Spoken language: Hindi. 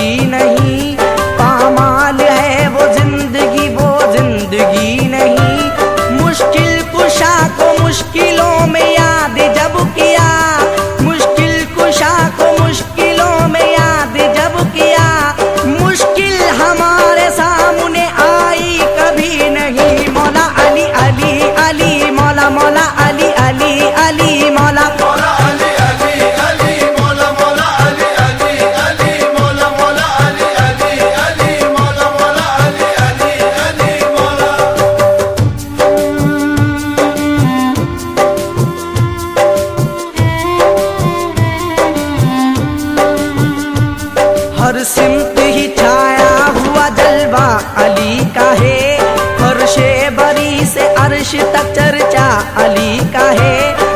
कभी नहीं, पामाल है वो जिंदगी नहीं। मुश्किल कुशा को मुश्किलों में याद जब किया, मुश्किल कुशा को मुश्किलों में याद जब किया, मुश्किल हमारे सामने आई कभी नहीं। मौला अली अली अली, मौला मौला अली अली अली, मौला मौला अली अली अली, मौला मौला अली अली अली, मौला मौला अली अली अली, मौला मौला अली अली अली, मौला। हर सिमत ही छाया हुआ जलवा अली का है, फर्शे बरी से अर्श तक चर्चा अली का है।